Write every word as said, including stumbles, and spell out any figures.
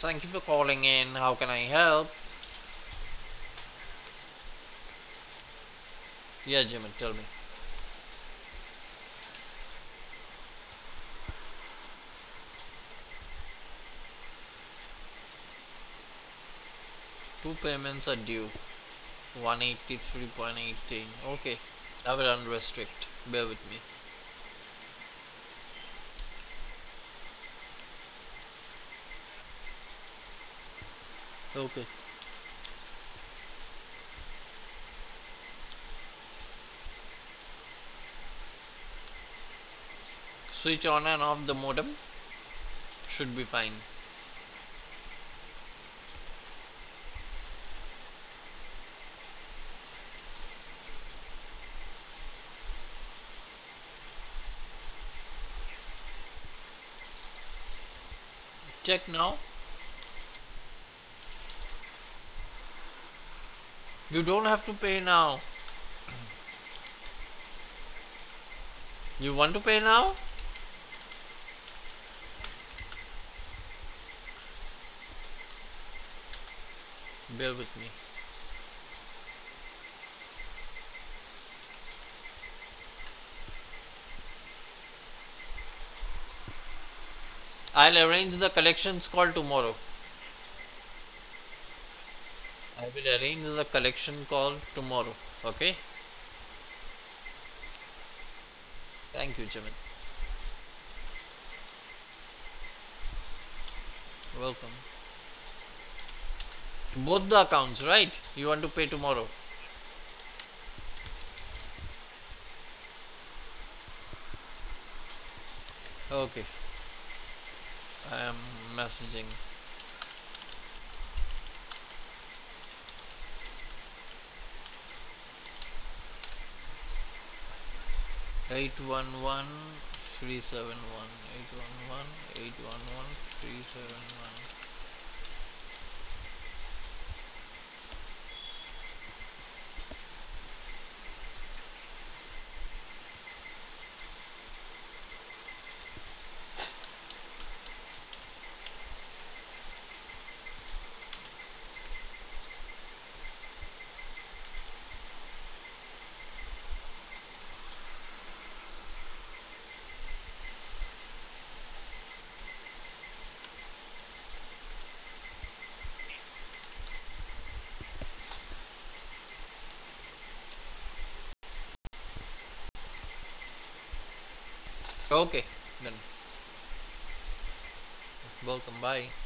Thank you for calling in. How can I help? Yeah, Jimmy, tell me. Two payments are due. one eighty-three point one eight. Okay. I will unrestrict. Bear with me. Okay. Switch on and off the modem. Should be fine. Check now. You don't have to pay now. You want to pay now? Bear with me. I'll arrange the collections call tomorrow. I will arrange the collection call tomorrow. Okay? Thank you, Jimmy. Welcome. Both the accounts, right? You want to pay tomorrow? Okay. I am messaging. eight one one three seven one eight one one eight one one three seven one. Okay, then welcome. Bye.